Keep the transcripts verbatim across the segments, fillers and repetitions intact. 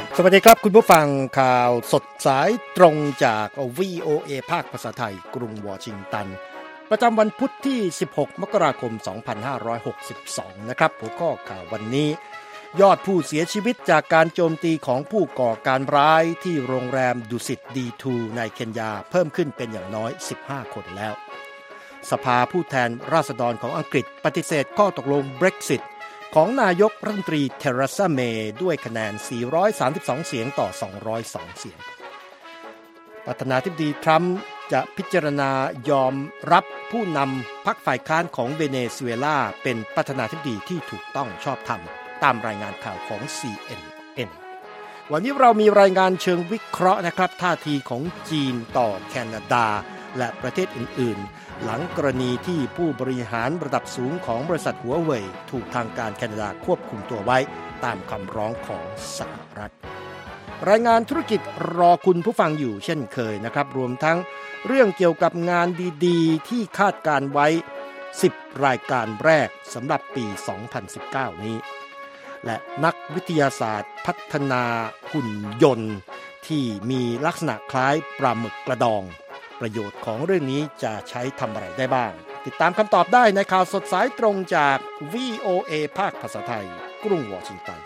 สวัสดีครับคุณผู้ฟังข่าวสดสายตรงจาก วี โอ เอ ภาคภาษาไทยกรุงวอชิงตันประจำวันพุธที่สิบหกมกราคมสองพันห้าร้อยหกสิบสองนะครับหัวข้อข่าววันนี้ยอดผู้เสียชีวิตจากการโจมตีของผู้ก่อการร้ายที่โรงแรมดุสิต ดี ทู ในเคนยาเพิ่มขึ้นเป็นอย่างน้อยสิบห้าคนแล้วสภาผู้แทนราษฎรของอังกฤษปฏิเสธข้อตกลง Brexitของนายกรัฐมนตรีเทเรซาเมย์ด้วยคะแนนสี่ร้อยสามสิบสองเสียงต่อสองร้อยสองเสียงประธานาธิบดีทรัมป์จะพิจารณายอมรับผู้นำพรรคฝ่ายค้านของเวเนซุเอลาเป็นประธานาธิบดีที่ถูกต้องชอบธรรมตามรายงานข่าวของ ซี เอ็น เอ็น วันนี้เรามีรายงานเชิงวิเคราะห์นะครับท่าทีของจีนต่อแคนาดาและประเทศอื่นๆหลังกรณีที่ผู้บริหารระดับสูงของบริษัทหัวเว่ยถูกทางการแคนาดาควบคุมตัวไว้ตามคำร้องของสหรัฐรายงานธุรกิจรอคุณผู้ฟังอยู่เช่นเคยนะครับรวมทั้งเรื่องเกี่ยวกับงานดีๆที่คาดการไว้สิบรายการแรกสำหรับปีสองพันสิบเก้านี้และนักวิทยาศาสตร์พัฒนาหุ่นยนต์ที่มีลักษณะคล้ายปลาหมึกกระดองประโยชน์ของเรื่องนี้จะใช้ทำอะไรได้บ้างติดตามคำตอบได้ในข่าวสดสายตรงจาก วี โอ เอ ภาคภาษาไทยกรุงวอชิงตัน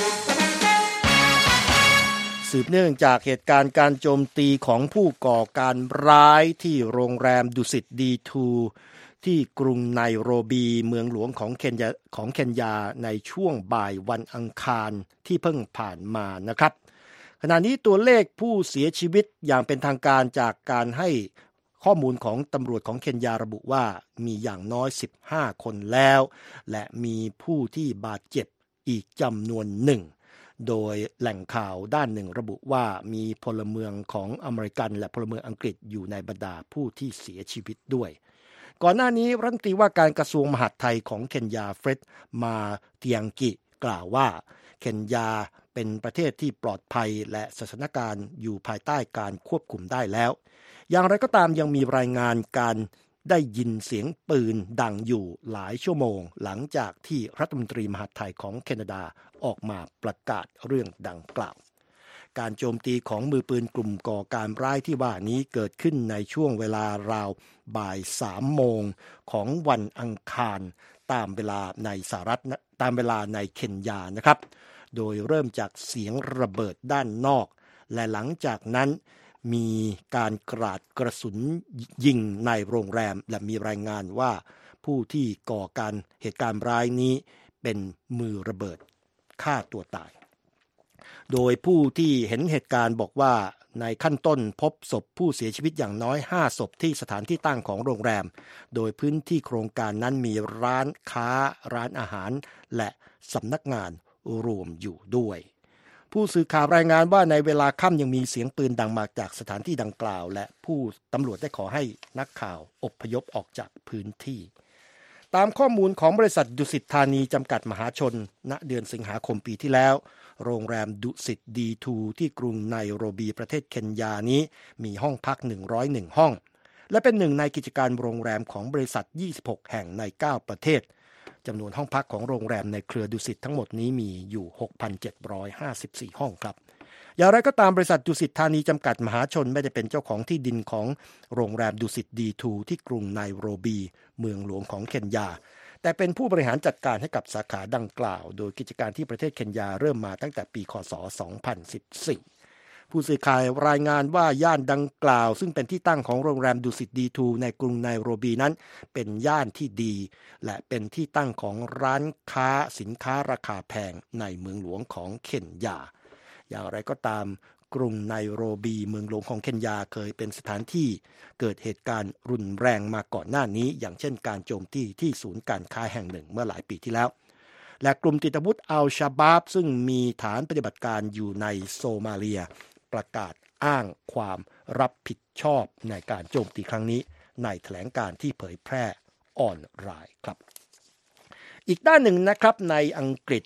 สืบเนื่องจากเหตุการณ์การโจมตีของผู้ก่อการร้ายที่โรงแรมดุสิต ดี ทู ที่กรุงไนโรบีเมืองหลวงของเคนยาของเคนยาในช่วงบ่ายวันอังคารที่เพิ่งผ่านมานะครับขณะนี้ตัวเลขผู้เสียชีวิตอย่างเป็นทางการจากการให้ข้อมูลของตำรวจของเคนยาระบุว่ามีอย่างน้อยสิบห้าคนแล้วและมีผู้ที่บาดเจ็บอีกจำนวนหนึ่งโดยแหล่งข่าวด้านหนึ่งระบุว่ามีพลเมืองของอเมริกันและพลเมืองอังกฤษอยู่ในบรรดาผู้ที่เสียชีวิตด้วยก่อนหน้านี้รัฐมนตรีว่าการกระทรวงมหาดไทยของเคนยาเฟร็ดมาเตียงกิกล่าวว่าเคนยาเป็นประเทศที่ปลอดภัยและสถานการณ์อยู่ภายใต้การควบคุมได้แล้วอย่างไรก็ตามยังมีรายงานการได้ยินเสียงปืนดังอยู่หลายชั่วโมงหลังจากที่รัฐมนตรีมหาดไทยของแคนาดาออกมาประกาศเรื่องดังกล่าวการโจมตีของมือปืนกลุ่มก่อการร้ายที่ว่านี้เกิดขึ้นในช่วงเวลาราวบ่ายสามโมงของวันอังคารตามเวลาในสหรัฐตามเวลาในเคนยานะครับโดยเริ่มจากเสียงระเบิดด้านนอกและหลังจากนั้นมีการกราดกระสุนยิงในโรงแรมและมีรายงานว่าผู้ที่ก่อการเหตุการณ์ร้ายนี้เป็นมือระเบิดฆ่าตัวตายโดยผู้ที่เห็นเหตุการณ์บอกว่าในขั้นต้นพบศพผู้เสียชีวิตอย่างน้อยห้าศพที่สถานที่ตั้งของโรงแรมโดยพื้นที่โครงการนั้นมีร้านค้าร้านอาหารและสำนักงานรวมอยู่ด้วยผู้สื่อข่าวรายงานว่าในเวลาค่ำยังมีเสียงปืนดังมาจากสถานที่ดังกล่าวและผู้ตำรวจได้ขอให้นักข่าวอพยพออกจากพื้นที่ตามข้อมูลของบริษัทดุสิตธานีจำกัดมหาชนณเดือนสิงหาคมปีที่แล้วโรงแรมดุสิต ดี ทู ที่กรุงไนโรบีประเทศเคนยานี้มีห้องพักหนึ่งร้อยเอ็ดห้องและเป็นหนึ่งในกิจการโรงแรมของบริษัทยี่สิบหกแห่งในเก้าประเทศจำนวนห้องพักของโรงแรมในเครือดุสิตทั้งหมดนี้มีอยู่ หกพันเจ็ดร้อยห้าสิบสี่ ห้องครับอย่างไรก็ตามบริษัทดุสิตธานีจำกัดมหาชนไม่ได้เป็นเจ้าของที่ดินของโรงแรมดุสิต ดี ทู ที่กรุงไนโรบีเมืองหลวงของเคนยาแต่เป็นผู้บริหารจัดการให้กับสาขาดังกล่าวโดยกิจการที่ประเทศเคนยาเริ่มมาตั้งแต่ปีค.ศ. สองพันสิบสี่ผู้สื่อข่าวรายงานว่าย่านดังกล่าวซึ่งเป็นที่ตั้งของโรงแรมดุสิต ดี ทู ในกรุงไนโรบีนั้นเป็นย่านที่ดีและเป็นที่ตั้งของร้านค้าสินค้าราคาแพงในเมืองหลวงของเคนยาอย่างไรก็ตามกรุงไนโรบีเมืองหลวงของเคนยาเคยเป็นสถานที่เกิดเหตุการณ์รุนแรงมาก่อนหน้านี้อย่างเช่นการโจมตีที่ศูนย์การค้าแห่งหนึ่งเมื่อหลายปีที่แล้วและกลุ่มติดอาวุธอัลชาบาบซึ่งมีฐานปฏิบัติการอยู่ในโซมาเลียประกาศอ้างความรับผิดชอบในการโจมตีครั้งนี้ในแถลงการณ์ที่เผยแพร่ออนไลน์ครับอีกด้านหนึ่งนะครับในอังกฤษ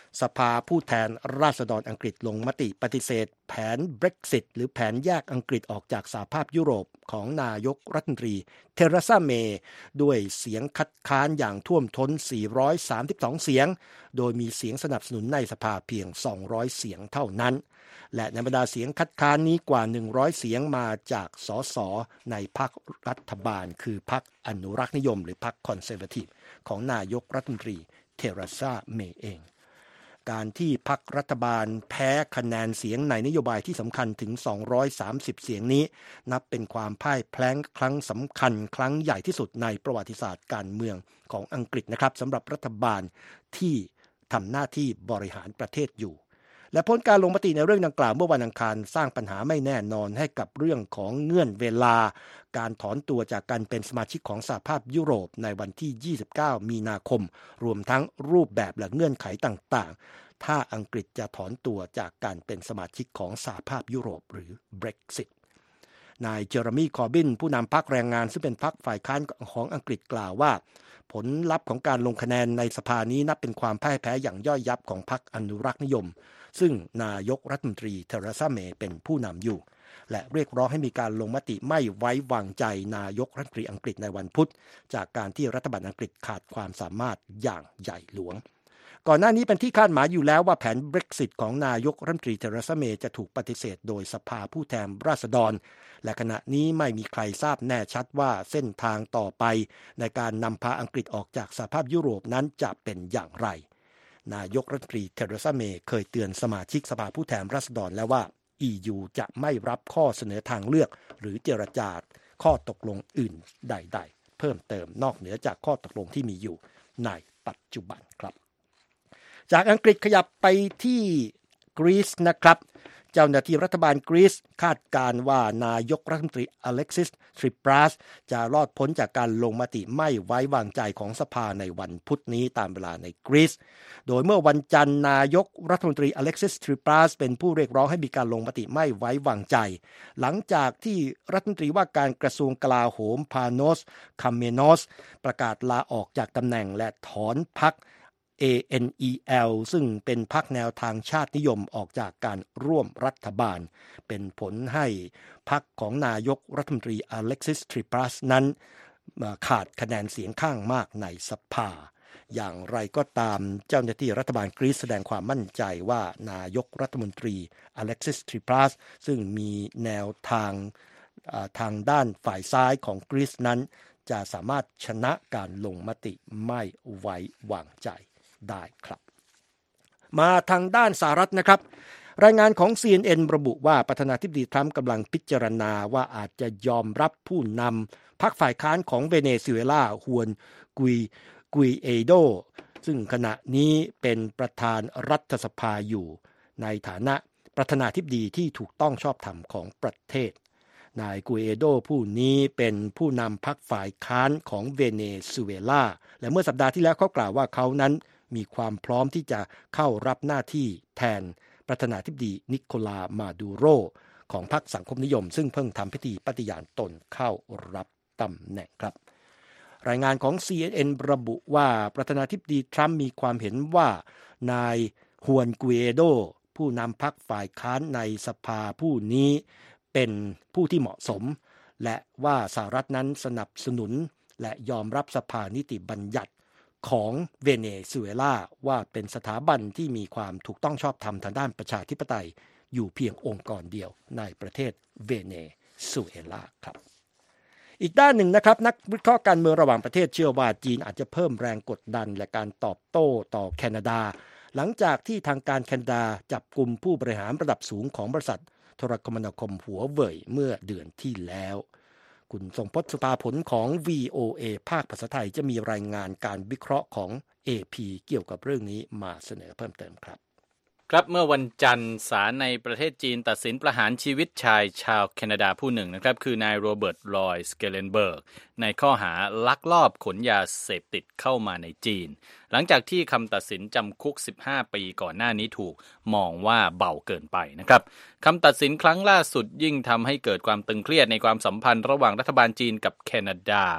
สภาผู้แทนราษฎรอังกฤษลงมติปฏิเสธแผน Brexit หรือแผนแยกอังกฤษออกจากสหภาพยุโรปของนายกรัฐมนตรีเทเรซาเมย์ด้วยเสียงคัดค้านอย่างท่วมท้นสี่ร้อยสามสิบสองเสียงโดยมีเสียงสนับสนุนในสภาเพียงสองร้อยเสียงเท่านั้นและในบรรดาเสียงคัดค้านนี้กว่าหนึ่งร้อยเสียงมาจากสสในพรรครัฐบาลคือพรรคอนุรักษ์นิยมหรือพรรคคอนเซอร์เวทีฟของนายกรัฐมนตรีเทเรซาเมย์เองการที่พรรครัฐบาลแพ้คะแนนเสียงในนโยบายที่สำคัญถึงสองร้อยสามสิบเสียงนี้นับเป็นความพ่ายแพ้ครั้งสำคัญครั้งใหญ่ที่สุดในประวัติศาสตร์การเมืองของอังกฤษนะครับสำหรับรัฐบาลที่ทำหน้าที่บริหารประเทศอยู่และผลการลงมติในเรื่องดังกล่าวเมื่อวันอังคารสร้างปัญหาไม่แน่นอนให้กับเรื่องของเงื่อนเวลาการถอนตัวจากการเป็นสมาชิกของสหภาพยุโรปในวันที่ยี่สิบเก้ามีนาคมรวมทั้งรูปแบบและเงื่อนไขต่างๆถ้าอังกฤษจะถอนตัวจากการเป็นสมาชิกของสหภาพยุโรปหรือ Brexit นายเจอร์มีคอร์บินผู้นำพรรคแรงงานซึ่งเป็นพรรคฝ่ายค้านของอังกฤษกล่าวว่าผลลัพธ์ของการลงคะแนนในสภานี้นับเป็นความพ่ายแพ้อย่างย่อยยับของพรรคอนุรักษ์นิยมซึ่งนายกรัฐมนตรีเทเรซาเมย์เป็นผู้นำอยู่และเรียกร้องให้มีการลงมติไม่ไว้วางใจนายกรัฐมนตรีอังกฤษในวันพุธจากการที่รัฐบาลอังกฤษขาดความสามารถอย่างใหญ่หลวงก่อนหน้านี้เป็นที่คาดหมายอยู่แล้วว่าแผน Brexit ของนายกรัฐมนตรีเทเรซาเมย์จะถูกปฏิเสธโดยสภาผู้แทนราษฎรและขณะนี้ไม่มีใครทราบแน่ชัดว่าเส้นทางต่อไปในการนำพาอังกฤษออกจากสหภาพยุโรปนั้นจะเป็นอย่างไรนายกรัฐมนตรีเทเรซาเมย์เคยเตือนสมาชิกสภาผู้แทนราษฎรแล้วว่า อี ยู จะไม่รับข้อเสนอทางเลือกหรือเจรจาข้อตกลงอื่นใดๆเพิ่มเติมนอกเหนือจากข้อตกลงที่มีอยู่ในปัจจุบันครับจากอังกฤษขยับไปที่กรีซนะครับเจ้าหน้าที่รัฐบาลกรีซคาดการณ์ว่านายกรัฐมนตรีอเล็กซิส ทริปราสจะรอดพ้นจากการลงมติไม่ไว้วางใจของสภาในวันพุธนี้ตามเวลาในกรีซโดยเมื่อวันจันทร์นายกรัฐมนตรีอเล็กซิส ทริปราสเป็นผู้เรียกร้องให้มีการลงมติไม่ไว้วางใจหลังจากที่รัฐมนตรีว่าการกระทรวงกลาโหมพาโนส คาเมโนสประกาศลาออกจากตำแหน่งและถอนพรรคเอ เอ็น อี แอล ซึ่งเป็นพรรคแนวทางชาตินิยมออกจากการร่วมรัฐบาลเป็นผลให้พรรคของนายกรัฐมนตรีอเล็กซิส ทริปราสนั้นขาดคะแนนเสียงข้างมากในสภาอย่างไรก็ตามเจ้าหน้าที่รัฐบาลกรีซแสดงความมั่นใจว่านายกรัฐมนตรีอเล็กซิส ทริปราสซึ่งมีแนวทางทางด้านฝ่ายซ้ายของกรีซนั้นจะสามารถชนะการลงมติไม่ไว้วางใจได้ครับมาทางด้านสหรัฐนะครับรายงานของ ซี เอ็น เอ็น ระบุว่าประธานาธิบดีทรัมป์กำลังพิจารณาว่าอาจจะยอมรับผู้นำพรรคฝ่ายค้านของเวเนซุเอลาฮวนกุยกุยเอโดซึ่งขณะนี้เป็นประธานรัฐสภาอยู่ในฐานะประธานาธิบดีที่ถูกต้องชอบธรรมของประเทศนายกุยเอโดผู้นี้เป็นผู้นำพรรคฝ่ายค้านของเวเนซุเอลาและเมื่อสัปดาห์ที่แล้วเขากล่าวว่าเขานั้นมีความพร้อมที่จะเข้ารับหน้าที่แทนประธานาธิบดีนิโคลามาดูโรของพรรคสังคมนิยมซึ่งเพิ่งทำพิธีปฏิญาณตนเข้ารับตำแหน่งครับรายงานของ ซี เอ็น เอ็น ระบุว่าประธานาธิบดีทรัมป์มีความเห็นว่านายฮวนกุยเอโดผู้นำพรรคฝ่ายค้านในสภาผู้นี้เป็นผู้ที่เหมาะสมและว่าสหรัฐนั้นสนับสนุนและยอมรับสภานิติบัญญัติของเวเนซุเอลาว่าเป็นสถาบันที่มีความถูกต้องชอบธรรมทางด้านประชาธิปไตยอยู่เพียงองค์กรเดียวในประเทศเวเนซุเอลาครับอีกด้านหนึ่งนะครับนักวิเคราะห์การเมืองระหว่างประเทศเชื่อว่าจีนอาจจะเพิ่มแรงกดดันและการตอบโต้ต่อแคนาดาหลังจากที่ทางการแคนาดาจับกุมผู้บริหารระดับสูงของบริษัทโทรคมนาคมหัวเว่ยเมื่อเดือนที่แล้วคุณทรงพจน์สุภาผลของ วี โอ เอ ภาคภาษาไทยจะมีรายงานการวิเคราะห์ของ เอ พี เกี่ยวกับเรื่องนี้มาเสนอเพิ่มเติมครับครับเมื่อวันจันทร์ศาลในประเทศจีนตัดสินประหารชีวิตชายชาวแคนาดาผู้หนึ่งนะครับคือนายโรเบิร์ตลอยส์เกเลนเบิร์กในข้อหาลักลอบขนยาเสพติดเข้ามาในจีนหลังจากที่คำตัดสินจำคุกสิบห้าปีก่อนหน้านี้ถูกมองว่าเบาเกินไปนะครับคำตัดสินครั้งล่าสุดยิ่งทำให้เกิดความตึงเครียดในความสัมพันธ์ระหว่างรัฐบาลจีนกับแคนาดา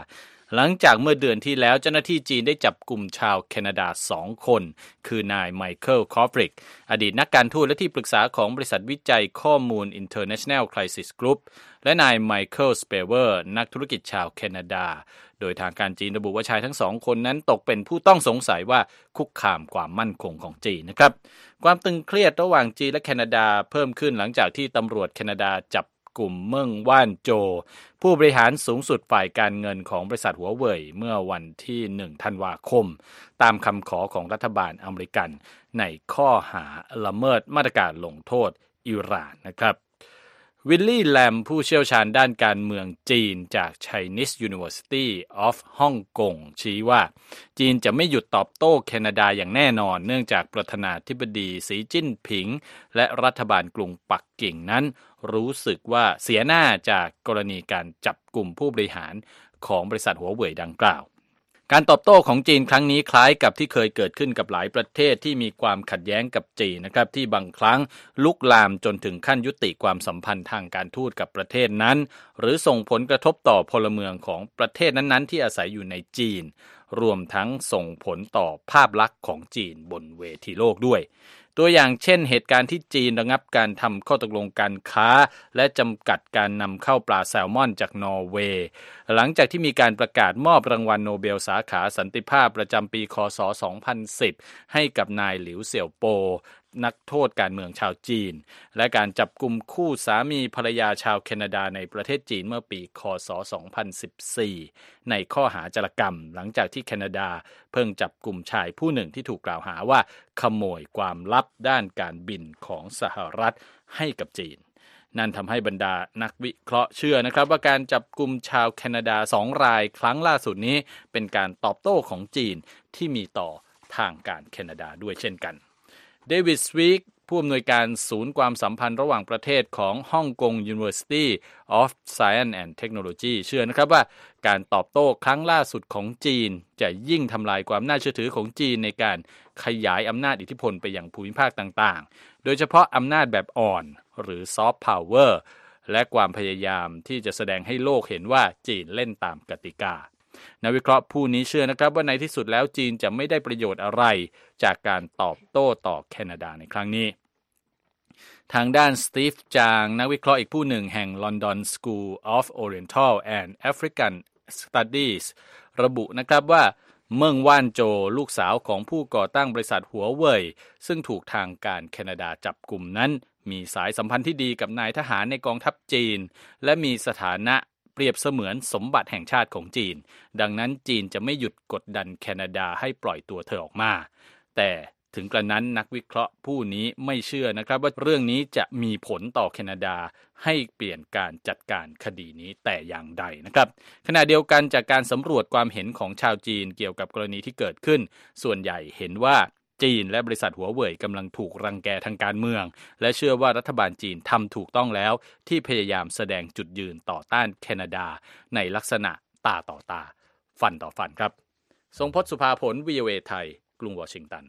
หลังจากเมื่อเดือนที่แล้วเจ้าหน้าที่จีนได้จับกลุ่มชาวแคนาดาสองคนคือนายไมเคิลคอฟริกอดีตนักการทูตและที่ปรึกษาของบริษัทวิจัยข้อมูล International Crisis Group และนายไมเคิลสเปเวอร์นักธุรกิจชาวแคนาดาโดยทางการจีนระบุว่าชายทั้งสองคนนั้นตกเป็นผู้ต้องสงสัยว่าคุกคามความมั่นคงของจีนนะครับความตึงเครียดระหว่างจีนและแคนาดาเพิ่มขึ้นหลังจากที่ตำรวจแคนาดาจับกลุ่มเมิงว่านโจผู้บริหารสูงสุดฝ่ายการเงินของบริษัทหัวเว่ยเมื่อวันที่หนึ่งธันวาคมตามคำขอของรัฐบาลอเมริกันในข้อหาละเมิดมาตรการลงโทษอิหร่านนะครับวิลลี่แลมผู้เชี่ยวชาญด้านการเมืองจีนจาก Chinese University of Hong Kong ชี้ว่าจีนจะไม่หยุดตอบโต้แคนาดาอย่างแน่นอนเนื่องจากประธานาธิบดีสีจิ้นผิงและรัฐบาลกรุงปักกิ่งนั้นรู้สึกว่าเสียหน้าจากกรณีการจับกลุ่มผู้บริหารของบริษัทหัวเว่ยดังกล่าวการตอบโต้ของจีนครั้งนี้คล้ายกับที่เคยเกิดขึ้นกับหลายประเทศที่มีความขัดแย้งกับจีนนะครับที่บางครั้งลุกลามจนถึงขั้นยุติความสัมพันธ์ทางการทูตกับประเทศนั้นหรือส่งผลกระทบต่อพลเมืองของประเทศนั้นๆที่อาศัยอยู่ในจีนรวมทั้งส่งผลต่อภาพลักษณ์ของจีนบนเวทีโลกด้วยตัวอย่างเช่นเหตุการณ์ที่จีนระงับการทำข้อตกลงการค้าและจำกัดการนำเข้าปลาแซลมอนจากนอร์เวย์หลังจากที่มีการประกาศมอบรางวัลโนเบลสาขาสันติภาพประจำปีค.ศ. สองพันสิบให้กับนายหลิวเสี่ยวโปนักโทษการเมืองชาวจีนและการจับกุมคู่สามีภรรยาชาวแคนาดาในประเทศจีนเมื่อปีค.ศ. สองพันสิบสี่ในข้อหาจารกรรมหลังจากที่แคนาดาเพิ่งจับกุมชายผู้หนึ่งที่ถูกกล่าวหาว่าขโมยความลับด้านการบินของสหรัฐให้กับจีนนั่นทำให้บรรดานักวิเคราะห์เชื่อนะครับว่าการจับกุมชาวแคนาดาสองรายครั้งล่าสุดนี้เป็นการตอบโต้ของจีนที่มีต่อทางการแคนาดาด้วยเช่นกันเดวิดสวีกผู้อำนวยการศูนย์ความสัมพันธ์ระหว่างประเทศของ Hong Kong University of Science and Technology เชื่อนะครับว่าการตอบโต้ครั้งล่าสุดของจีนจะยิ่งทำลายความน่าเชื่อถือของจีนในการขยายอำนาจอิทธิพลไปยังภูมิภาคต่างๆโดยเฉพาะอำนาจแบบอ่อนหรือซอฟต์พาวเวอร์และความพยายามที่จะแสดงให้โลกเห็นว่าจีนเล่นตามกติกานักวิเคราะห์ผู้นี้เชื่อนะครับว่าในที่สุดแล้วจีนจะไม่ได้ประโยชน์อะไรจากการตอบโต้ต่อแคนาดาในครั้งนี้ทางด้านสตีฟจางนักวิเคราะห์อีกผู้หนึ่งแห่ง London School of Oriental and African Studies ระบุนะครับว่าเมิงว่านโจลูกสาวของผู้ก่อตั้งบริษัทหัวเว่ยซึ่งถูกทางการแคนาดาจับกุมนั้นมีสายสัมพันธ์ที่ดีกับนายทหารในกองทัพจีนและมีสถานะเปรียบเสมือนสมบัติแห่งชาติของจีนดังนั้นจีนจะไม่หยุดกดดันแคนาดาให้ปล่อยตัวเธอออกมาแต่ถึงกระนั้นนักวิเคราะห์ผู้นี้ไม่เชื่อนะครับว่าเรื่องนี้จะมีผลต่อแคนาดาให้เปลี่ยนการจัดการคดีนี้แต่อย่างใดนะครับขณะเดียวกันจากการสำรวจความเห็นของชาวจีนเกี่ยวกับกรณีที่เกิดขึ้นส่วนใหญ่เห็นว่าจีนและบริษัทหัวเว่ยกำลังถูกรังแกทางการเมืองและเชื่อว่ารัฐบาลจีนทำถูกต้องแล้วที่พยายามแสดงจุดยืนต่อต้านแคนาดาในลักษณะตาต่อตาฟันต่อฟันครับทรงพจน์สุภาผล วี โอ เอ ไทยกรุงวอชิงตัน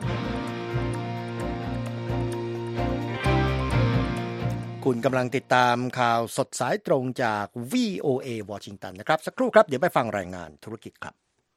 คุณกำลังติดตามข่าวสดสายตรงจาก วี โอ เอ วอชิงตันนะครับสักครู่ครับเดี๋ยวไปฟังรายงานธุรกิจครับ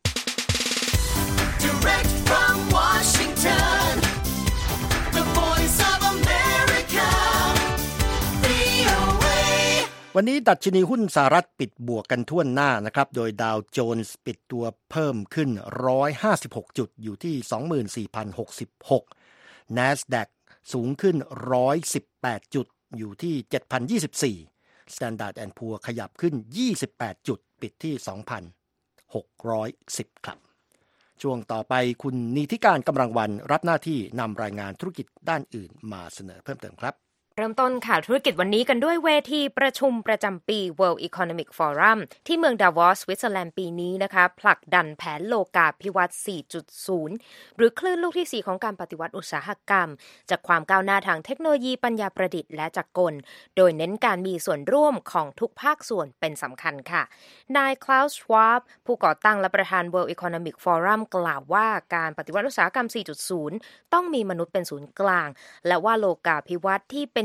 Direct from Washington, the voice of America, วี โอ เอวันนี้ดัชนีหุ้นสหรัฐปิดบวกกันทั่วหน้านะครับโดยดาวโจนส์ปิดตัวเพิ่มขึ้นหนึ่งร้อยห้าสิบหกจุดอยู่ที่ สองหมื่นสี่พันหกสิบหก NASDAQ สูงขึ้นหนึ่งร้อยสิบแปดจุดอยู่ที่ เจ็ดพันยี่สิบสี่ Standard แอนด์ Poor's ขยับขึ้นยี่สิบแปดจุดปิดที่ สองพันหกร้อยสิบ ครับช่วงต่อไปคุณนิติการกำลังวันรับหน้าที่นำรายงานธุรกิจด้านอื่นมาเสนอเพิ่มเติมครับเริ่มต้นข่าวธุรกิจวันนี้กันด้วยเวทีประชุมประจำปี World Economic Forum ที่เมืองดาวอสสวิตเซอร์แลนด์ปีนี้นะคะผลักดันแผนโลกาภิวัตน์ สี่จุดศูนย์ หรือคลื่นลูกที่สี่ของการปฏิวัติอุตสาหกรรมจากความก้าวหน้าทางเทคโนโลยีปัญญาประดิษฐ์และจักรกลโดยเน้นการมีส่วนร่วมของทุกภาคส่วนเป็นสำคัญค่ะนายคลาวส์ ชวาบผู้ก่อตั้งและประธาน World Economic Forum กล่าวว่าการปฏิวัติอุตสาหกรรม สี่จุดศูนย์ ต้องมีมนุษย์เป็นศูนย์กลางและว่าโลกาภิวัตน์ที่เป็น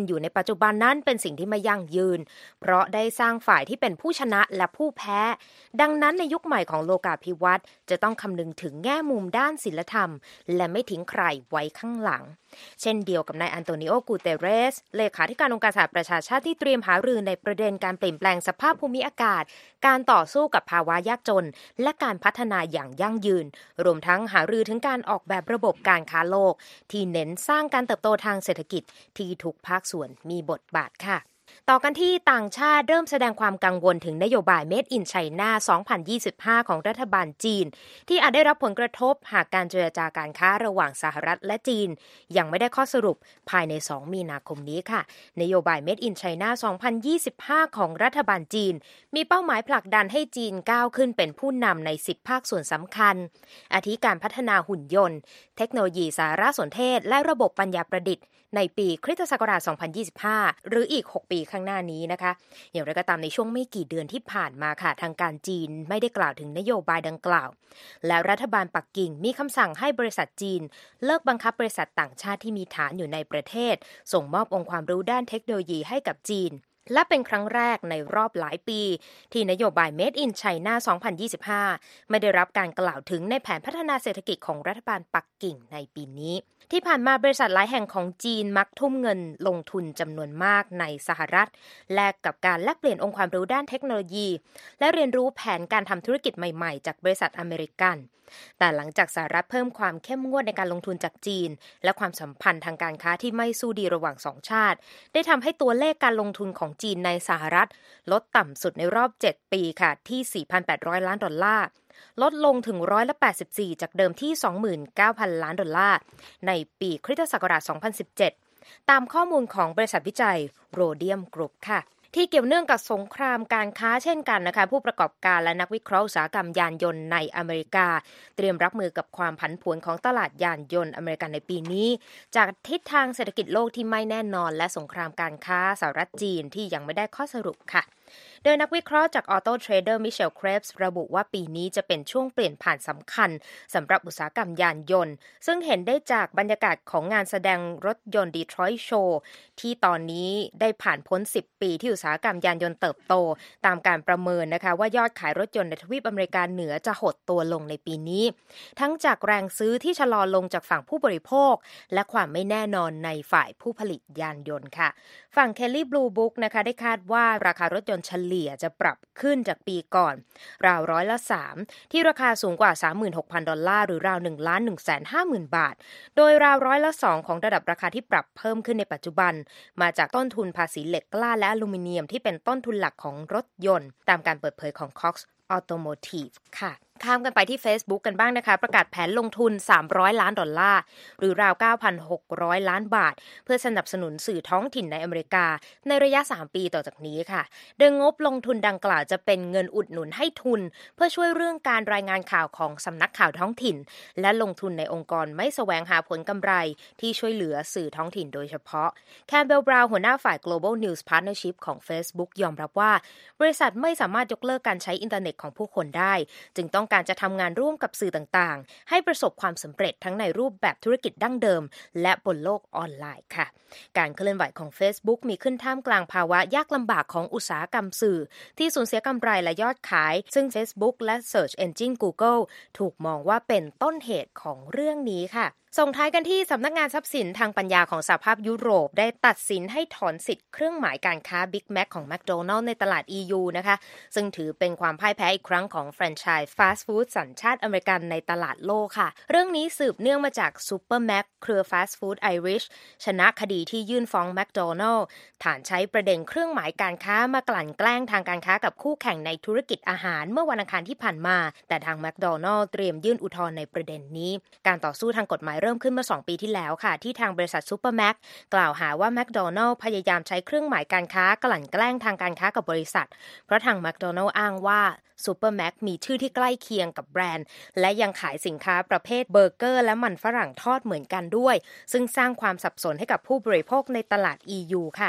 เป็นอยู่ในปัจจุบันนั้นเป็นสิ่งที่ไม่ยั่งยืนเพราะได้สร้างฝ่ายที่เป็นผู้ชนะและผู้แพ้ดังนั้นในยุคใหม่ของโลกาภิวัตน์จะต้องคำนึงถึงแง่มุมด้านศีลธรรมและไม่ทิ้งใครไว้ข้างหลังเช่นเดียวกับนายอันโตนิโอ กูเตเรสเลขาธิการองค์การสหประชาชาติที่เตรียมหารือในประเด็นการเปลี่ยนแปลงสภาพภูมิอากาศการต่อสู้กับภาวะยากจนและการพัฒนาอย่างยั่งยืนรวมทั้งหารือถึงการออกแบบระบบการค้าโลกที่เน้นสร้างการเติบโตทางเศรษฐกิจที่ทุกภาคส่วนมีบทบาทค่ะต่อกันที่ต่างชาติเริ่มแสดงความกังวลถึงนโยบาย Made in China สองพันยี่สิบห้า ของรัฐบาลจีนที่อาจได้รับผลกระทบหากการเจรจาการค้าระหว่างสหรัฐและจีนยังไม่ได้ข้อสรุปภายในสองมีนาคมนี้ค่ะนโยบาย Made in China สองพันยี่สิบห้า ของรัฐบาลจีนมีเป้าหมายผลักดันให้จีนก้าวขึ้นเป็นผู้นำในสิบภาคส่วนสำคัญอาทิการพัฒนาหุ่นยนต์เทคโนโลยีสารสนเทศและระบบปัญญาประดิษฐ์ในปีคริสตศักราช สองพันยี่สิบห้า หรืออีก หก ปีข้างหน้านี้นะคะอย่างไรก็ตามในช่วงไม่กี่เดือนที่ผ่านมาค่ะทางการจีนไม่ได้กล่าวถึงนโยบายดังกล่าวและรัฐบาลปักกิ่งมีคำสั่งให้บริษัทจีนเลิกบังคับบริษัทต่างชาติที่มีฐานอยู่ในประเทศส่งมอบองค์ความรู้ด้านเทคโนโลยีให้กับจีนและเป็นครั้งแรกในรอบหลายปีที่นโยบาย Made in China สองพันยี่สิบห้า ไม่ได้รับการกล่าวถึงในแผนพัฒนาเศรษฐกิจของรัฐบาลปักกิ่งในปีนี้ที่ผ่านมาบริษัทหลายแห่งของจีนมักทุ่มเงินลงทุนจำนวนมากในสหรัฐแลกกับการแลกเปลี่ยนองค์ความรู้ด้านเทคโนโลยีและเรียนรู้แผนการทำธุรกิจใหม่ๆจากบริษัทอเมริกันแต่หลังจากสหรัฐเพิ่มความเข้มงวดในการลงทุนจากจีนและความสัมพันธ์ทางการค้าที่ไม่สู้ดีระหว่างสองชาติได้ทำให้ตัวเลขการลงทุนของจีนในสหรัฐลดต่ำสุดในรอบเจ็ดปีค่ะที่ สี่พันแปดร้อย ล้านดอลลาร์ลดลงถึงร้อยละแปดสิบสี่จากเดิมที่ สองหมื่นเก้าพัน ล้านดอลลาร์ในปีคริสตศักราช สองพันสิบเจ็ดตามข้อมูลของบริษัทวิจัยโรเดียมกรุ๊ปค่ะที่เกี่ยวเนื่องกับสงครามการค้าเช่นกันนะคะผู้ประกอบการและนักวิเคราะห์อุตสาหกรรมยานยนต์ในอเมริกาเตรียมรับมือกับความผันผวนของตลาดยานยนต์อเมริกันในปีนี้จากทิศทางเศรษฐกิจโลกที่ไม่แน่นอนและสงครามการค้าสหรัฐจีนที่ยังไม่ได้ข้อสรุปค่ะโดยนักวิเคราะห์จากออโต้เทรดเดอร์มิเชลเครปส์ระบุว่าปีนี้จะเป็นช่วงเปลี่ยนผ่านสำคัญสำหรับอุตสาหกรรมยานยนต์ซึ่งเห็นได้จากบรรยากาศของงานแสดงรถยนต์ดีทรอยต์โชว์ที่ตอนนี้ได้ผ่านพ้นสิบปีที่อุตสาหกรรมยานยนต์เติบโตตามการประเมินนะคะว่ายอดขายรถยนต์ในทวีปอเมริกาเหนือจะหดตัวลงในปีนี้ทั้งจากแรงซื้อที่ชะลอลงจากฝั่งผู้บริโภคและความไม่แน่นอนในฝ่ายผู้ผลิตยานยนต์ค่ะฝั่ง Kelley Blue Book นะคะได้คาดว่าราคารถยนต์เฉลี่ยจะปรับขึ้นจากปีก่อนราวร้อยละสามที่ราคาสูงกว่า สามหมื่นหกพัน ดอลลาร์หรือราว หนึ่งล้านหนึ่งแสนห้าหมื่น บาทโดยราวร้อยละสองของระดับราคาที่ปรับเพิ่มขึ้นในปัจจุบันมาจากต้นทุนภาษีเหล็กกล้าและอลูมิเนียมที่เป็นต้นทุนหลักของรถยนต์ตามการเปิดเผยของ Cox Automotive ค่ะข้ามกันไปที่ Facebook กันบ้างนะคะประกาศแผนลงทุนสามร้อยล้านดอลลาร์หรือราว เก้าพันหกร้อย ล้านบาทเพื่อสนับสนุนสื่อท้องถิ่นในอเมริกาในระยะสามปีต่อจากนี้ค่ะโดยงบลงทุนดังกล่าวจะเป็นเงินอุดหนุนให้ทุนเพื่อช่วยเรื่องการรายงานข่าวของสำนักข่าวท้องถิ่นและลงทุนในองค์กรไม่แสวงหาผลกำไรที่ช่วยเหลือสื่อท้องถิ่นโดยเฉพาะแคมเบล บราวน์หัวหน้าฝ่าย Global News Partnership ของ Facebook ยอมรับว่าบริษัทไม่สามารถยกเลิกการใช้อินเทอร์เน็ตของผู้คนได้จึงต้องการจะทำงานร่วมกับสื่อต่างๆให้ประสบความสำเร็จทั้งในรูปแบบธุรกิจดั้งเดิมและบนโลกออนไลน์ค่ะการเคลื่อนไหวของ Facebook มีขึ้นท่ามกลางภาวะยากลำบากของอุตสาหกรรมสื่อที่สูญเสียกำไรและยอดขายซึ่ง Facebook และ Search Engine Google ถูกมองว่าเป็นต้นเหตุของเรื่องนี้ค่ะส่งท้ายกันที่สำนักงานทรัพย์สินทางปัญญาของสหภาพยุโรปได้ตัดสินให้ถอนสิทธิ์เครื่องหมายการค้า Big Mac ของ McDonald's ในตลาด อี ยู นะคะซึ่งถือเป็นความพ่ายแพ้อีกครั้งของแฟรนไชส์ฟาสต์ฟู้ดสัญชาติอเมริกันในตลาดโลกค่ะเรื่องนี้สืบเนื่องมาจาก Super Mac เครือฟาสต์ฟู้ดไอริชชนะคดีที่ยื่นฟ้อง McDonald's ฐานใช้ประเด็นเครื่องหมายการค้ามากลั่นแกล้งทางการค้ากับคู่แข่งในธุรกิจอาหารเมื่อวันอังคารที่ผ่านมาแต่ทาง McDonald's เตรียมยื่นอุทธรณ์ในประเด็นนี้การต่อสู้ทางกฎหมายเริ่มขึ้นเมื่อสองปีที่แล้วค่ะที่ทางบริษัท Super Mac กล่าวหาว่า McDonald's พยายามใช้เครื่องหมายการค้ากลั่นแกล้งทางการค้ากับบริษัทเพราะทาง McDonald's อ้างว่า Super Mac มีชื่อที่ใกล้เคียงกับแบรนด์และยังขายสินค้าประเภทเบอร์เกอร์และมันฝรั่งทอดเหมือนกันด้วยซึ่งสร้างความสับสนให้กับผู้บริโภคในตลาด อี ยู ค่ะ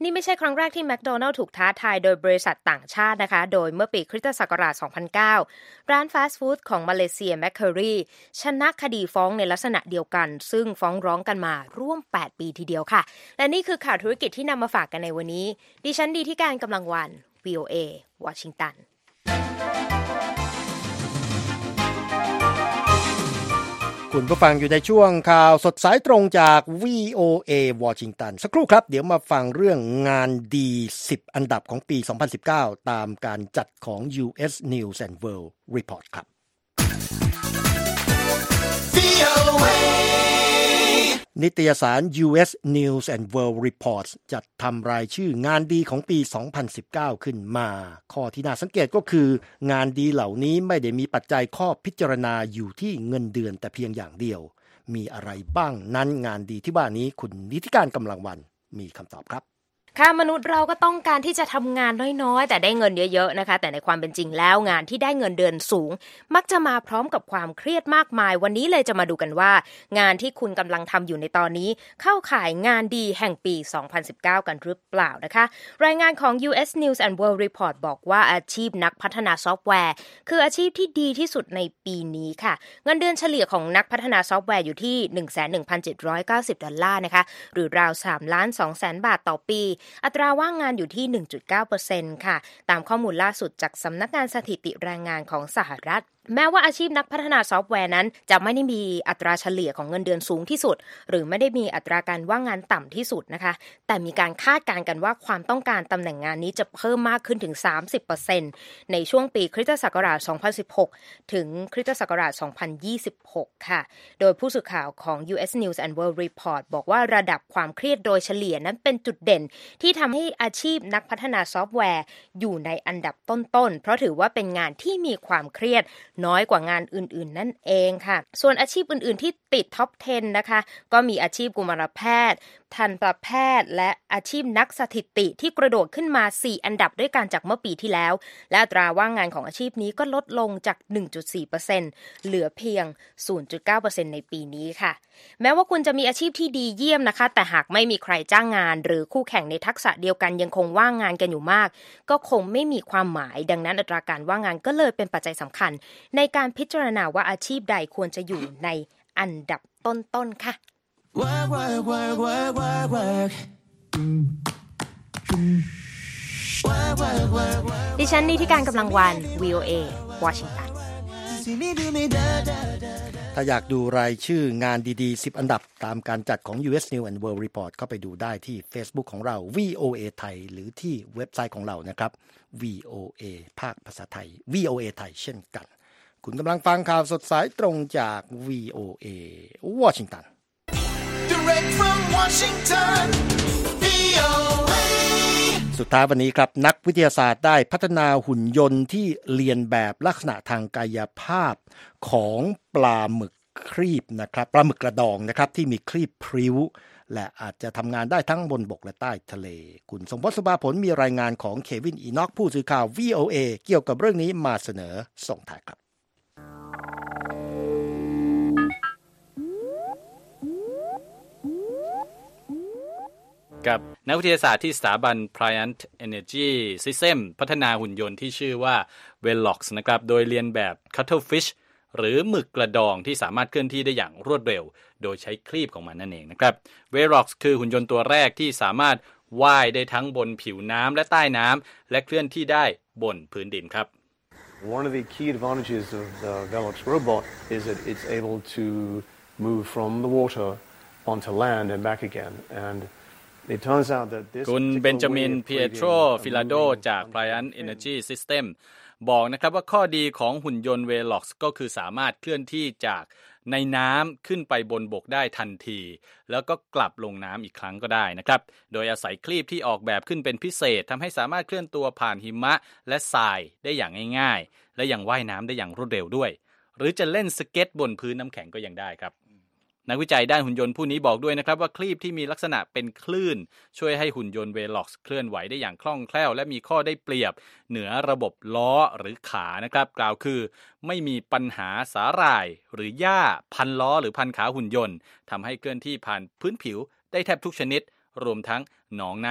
นี่ไม่ใช่ครั้งแรกที่แมคโดนัลด์ถูกท้าทายโดยบริษัทต่างชาตินะคะโดยเมื่อปีคริสตศักราช สองพันเก้า ร้านฟาสต์ฟู้ดของมาเลเซียแมคเคอรี่ชนะคดีฟ้องในลักษณะเดียวกันซึ่งฟ้องร้องกันมาร่วมแปดปีทีเดียวค่ะและนี่คือข่าวธุรกิจที่นำมาฝากกันในวันนี้ดิฉันดีที่การกำลังวัน วี โอ เอ วอชิงตันคุณผู้ฟังอยู่ในช่วงข่าวสดสายตรงจาก วี โอ เอ วอชิงตันสักครู่ครับเดี๋ยวมาฟังเรื่องงานดีสิบอันดับของปีสองพันสิบเก้าตามการจัดของ ยู เอส News and World Report ครับวี โอ เอนิตยสาร ยู เอส News and World Report จัดทำรายชื่องานดีของปีสองพันสิบเก้าขึ้นมาข้อที่น่าสังเกตก็คืองานดีเหล่านี้ไม่ได้มีปัจจัยข้อพิจารณาอยู่ที่เงินเดือนแต่เพียงอย่างเดียวมีอะไรบ้างนั้นงานดีที่ว่านี้คุณนิติการกำลังวันมีคำตอบครับค่ะมนุษย์เราก็ต้องการที่จะทำงานน้อยๆแต่ได้เงินเยอะๆนะคะแต่ในความเป็นจริงแล้วงานที่ได้เงินเดือนสูงมักจะมาพร้อมกับความเครียดมากมายวันนี้เลยจะมาดูกันว่างานที่คุณกำลังทำอยู่ในตอนนี้เข้าข่ายงานดีแห่งปีสองพันสิบเก้ากันหรือเปล่านะคะรายงานของ ยู เอส News and World Report บอกว่าอาชีพนักพัฒนาซอฟต์แวร์คืออาชีพที่ดีที่สุดในปีนี้ค่ะเงินเดือนเฉลี่ยของนักพัฒนาซอฟต์แวร์อยู่ที่ หนึ่งแสนหนึ่งพันเจ็ดร้อยเก้าสิบ ดอลลาร์นะคะหรือราว สามล้านสองแสน บาทต่อปีอัตราว่างงานอยู่ที่ หนึ่งจุดเก้าเปอร์เซ็นต์ ค่ะตามข้อมูลล่าสุดจากสำนักงานสถิติแรงงานของสหรัฐแม้ว่าอาชีพนักพัฒนาซอฟต์แวร์นั้นจะไม่ได้มีอัตราเฉลี่ยของเงินเดือนสูงที่สุดหรือไม่ได้มีอัตราการว่างงานต่ำที่สุดนะคะแต่มีการคาดการณ์กันว่าความต้องการตำแหน่งงานนี้จะเพิ่มมากขึ้นถึง สามสิบเปอร์เซ็นต์ ในช่วงปีคริสตศักราช สองพันสิบหก ถึงคริสตศักราช สองพันยี่สิบหก ค่ะโดยผู้สื่อข่าวของ ยู เอส News and World Report บอกว่าระดับความเครียดโดยเฉลี่ยนั้นเป็นจุดเด่นที่ทำให้อาชีพนักพัฒนาซอฟต์แวร์อยู่ในอันดับต้นๆเพราะถือว่าเป็นงานที่มีความเครียดน้อยกว่างานอื่นๆนั่นเองค่ะส่วนอาชีพอื่นๆที่ติดท็อป สิบ นะคะก็มีอาชีพกุมารแพทย์ทันตแพทย์และอาชีพนักสถิติที่กระโดดขึ้นมาสี่อันดับด้วยกันจากเมื่อปีที่แล้วและอัตราว่างงานของอาชีพนี้ก็ลดลงจาก หนึ่งจุดสี่เปอร์เซ็นต์ เหลือเพียง ศูนย์จุดเก้าเปอร์เซ็นต์ ในปีนี้ค่ะแม้ว่าคุณจะมีอาชีพที่ดีเยี่ยมนะคะแต่หากไม่มีใครจ้างงานหรือคู่แข่งในทักษะเดียวกันยังคงว่างงานกันอยู่มากก็คงไม่มีความหมายดังนั้นอัตราการว่างงานก็เลยเป็นปัจจัยสำคัญในการพิจารณาว่าอาชีพใดควรจะอยู่ในอันดับต้นๆค่ะ Work, work, work, work, work, work. Work, work, work, work. ดิฉันนิติการกำลังวัน วี โอ เอ วอชิงตันถ้าอยากดูรายชื่องานดีๆสิบอันดับตามการจัดของ ยู เอส News and World Report เข้าไปดูได้ที่ Facebook ของเรา วี โอ เอ ไทยหรือที่เว็บไซต์ของเรานะครับ วี โอ เอ ภาคภาษาไทย วี โอ เอ ไทยเช่นกันคุณกำลังฟังข่าวสดสายตรงจาก วี โอ เอ วอชิงตัน Direct from Washington วี โอ เอสุดท้ายวันนี้ครับนักวิทยาศาสตร์ได้พัฒนาหุ่นยนต์ที่เรียนแบบลักษณะทางกายภาพของปลาหมึกครีบนะครับปลาหมึกกระดองนะครับที่มีครีบพริ้วและอาจจะทำงานได้ทั้งบนบกและใต้ทะเลคุณสมพศ สุภาผลมีรายงานของเควินอีน็อกผู้สื่อข่าว วี โอ เอ เกี่ยวกับเรื่องนี้มาเสนอส่งท้ายครับกับนักวิทยาศาสตร์ที่สถาบัน Pliant Energy System พัฒนาหุ่นยนต์ที่ชื่อว่า Velox นะครับโดยเรียนแบบ Cuttlefish หรือหมึกกระดองที่สามารถเคลื่อนที่ได้อย่างรวดเร็วโดยใช้ครีบของมันนั่นเองนะครับ Velox คือหุ่นยนต์ตัวแรกที่สามารถว่ายได้ทั้งบนผิวน้ำและใต้น้ำและเคลื่อนที่ได้บนพื้นดินครับ One of the key advantages of the Velox robot is that it's able to move from the water onto land and back again andคุณเบนจามิน เปียโตร ฟิลาโดจาก Pliant Energy System บอกนะครับว่าข้อดีของหุ่นยนต์ Velox ก็คือสามารถเคลื่อนที่จากในน้ำขึ้นไปบนบกได้ทันทีแล้วก็กลับลงน้ำอีกครั้งก็ได้นะครับโดยอาศัยคลีปที่ออกแบบขึ้นเป็นพิเศษทำให้สามารถเคลื่อนตัวผ่านหิมะและทรายได้อย่างง่ายๆและยังว่ายน้ำได้อย่างรวดเร็วด้วยหรือจะเล่นสเก็ตบนพื้นน้ำแข็งก็ยังได้ครับนักวิจัยด้านหุ่นยนต์ผู้นี้บอกด้วยนะครับว่าคลีปที่มีลักษณะเป็นคลื่นช่วยให้หุ่นยนต์ Velox เคลื่อนไหวได้อย่างคล่องแคล่วและมีข้อได้เปรียบเหนือระบบล้อหรือขานะครับกล่าวคือไม่มีปัญหาสาหร่ายหรือหญ้าพันล้อหรือพันขาหุ่นยนต์ทำให้เคลื่อนที่ผ่านพื้นผิวได้แทบทุกชนิดรวมทั้งหนองน้ำค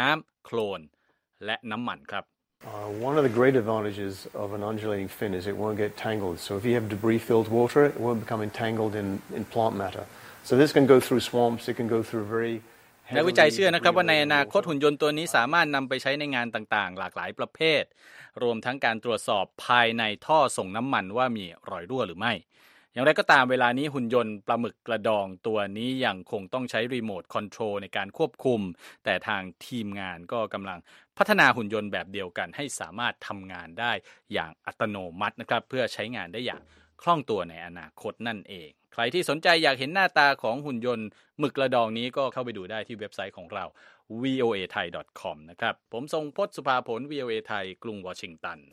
คลนและน้ำมันครับ Uh, one of the great advantages of an undulating fin is it won't get tangled. So if you have debris-filled water, it won't become entangled in, in plant matter. So this can go through swamps, it can go through very นักวิจัยเชื่อนะครับว่าในอนาคตหุ่นยนต์ตัวนี้สามารถนำไปใช้ในงานต่างๆหลากหลายประเภทรวมทั้งการตรวจสอบภายในท่อส่งน้ำมันว่ามีรอยรั่วหรือไม่อย่างไรก็ตามเวลานี้หุ่นยนต์ปลาหมึกกระดองตัวนี้ยังคงต้องใช้รีโมทคอนโทรลในการควบคุมแต่ทางทีมงานก็กำลังพัฒนาหุ่นยนต์แบบเดียวกันให้สามารถทำงานได้อย่างอัตโนมัตินะครับเพื่อใช้งานได้อย่างคล่องตัวในอนาคตนั่นเองใครที่สนใจอยากเห็นหน้าตาของหุ่นยนต์หมึกกระดองนี้ก็เข้าไปดูได้ที่เว็บไซต์ของเรา วี โอ เอ ไทย ดอท คอม นะครับผมทรงพจน์สุภาผล วี โอ เอ ไทยกรุงวอชิงตัน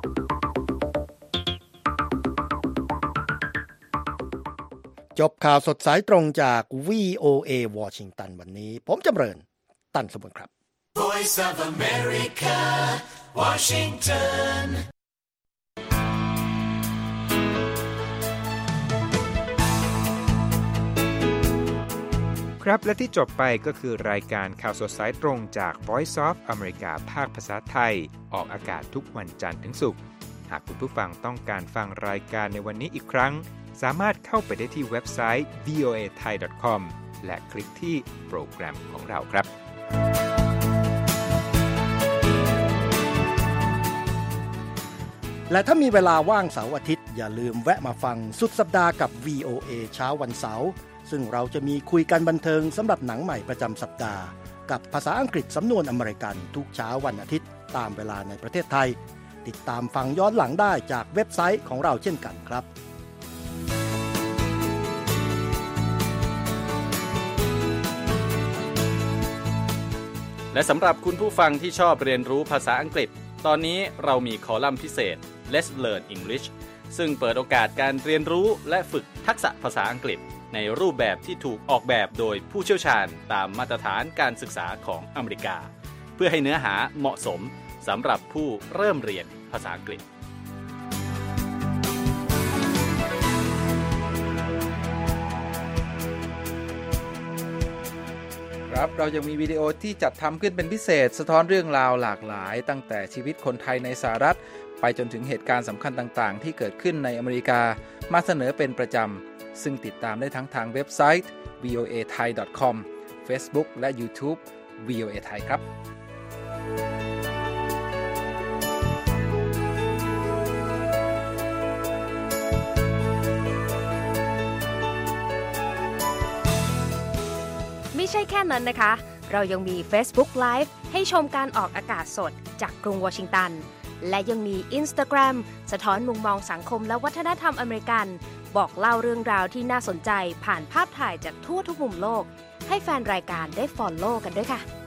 จบข่าวสดสายตรงจาก วี โอ เอ วอชิงตันวันนี้ผมจำเริญตันสมบูรณ์ครับ Voice of America Washington ครับและที่จบไปก็คือรายการข่าวสดสายตรงจาก Voice of America ภาคภาษาไทยออกอากาศทุกวันจันทร์ถึงศุกร์หากคุณผู้ฟังต้องการฟังรายการในวันนี้อีกครั้งสามารถเข้าไปได้ที่เว็บไซต์ วี โอ เอ ไทย ดอท คอม และคลิกที่โปรแกรมของเราครับและถ้ามีเวลาว่างเสาร์อาทิตย์อย่าลืมแวะมาฟังสุดสัปดาห์กับ วี โอ เอ เช้าวันเสาร์ซึ่งเราจะมีคุยกันบันเทิงสำหรับหนังใหม่ประจำสัปดาห์กับภาษาอังกฤษสำนวนอเมริกันทุกเช้าวันอาทิตย์ตามเวลาในประเทศไทยติดตามฟังย้อนหลังได้จากเว็บไซต์ของเราเช่นกันครับและสำหรับคุณผู้ฟังที่ชอบเรียนรู้ภาษาอังกฤษตอนนี้เรามีคอลัมน์พิเศษ Let's Learn English ซึ่งเปิดโอกาสการเรียนรู้และฝึกทักษะภาษาอังกฤษในรูปแบบที่ถูกออกแบบโดยผู้เชี่ยวชาญตามมาตรฐานการศึกษาของอเมริกาเพื่อให้เนื้อหาเหมาะสมสำหรับผู้เริ่มเรียนภาษาอังกฤษครับเรายังมีวิดีโอที่จัดทำขึ้นเป็นพิเศษสะท้อนเรื่องราวหลากหลายตั้งแต่ชีวิตคนไทยในสหรัฐไปจนถึงเหตุการณ์สำคัญต่างๆที่เกิดขึ้นในอเมริกามาเสนอเป็นประจำซึ่งติดตามได้ทั้งทางเว็บไซต์ วี โอ เอ ไทย ดอท คอม Facebook และ YouTube วี โอ เอ ไทยครับไม่ใช่แค่นั้นนะคะเรายังมี Facebook Live ให้ชมการออกอากาศสดจากกรุงวอชิงตันและยังมี Instagram สะท้อนมุมมองสังคมและวัฒนธรรมอเมริกันบอกเล่าเรื่องราวที่น่าสนใจผ่านภาพถ่ายจากทั่วทุกมุมโลกให้แฟนรายการได้ follow กันด้วยค่ะ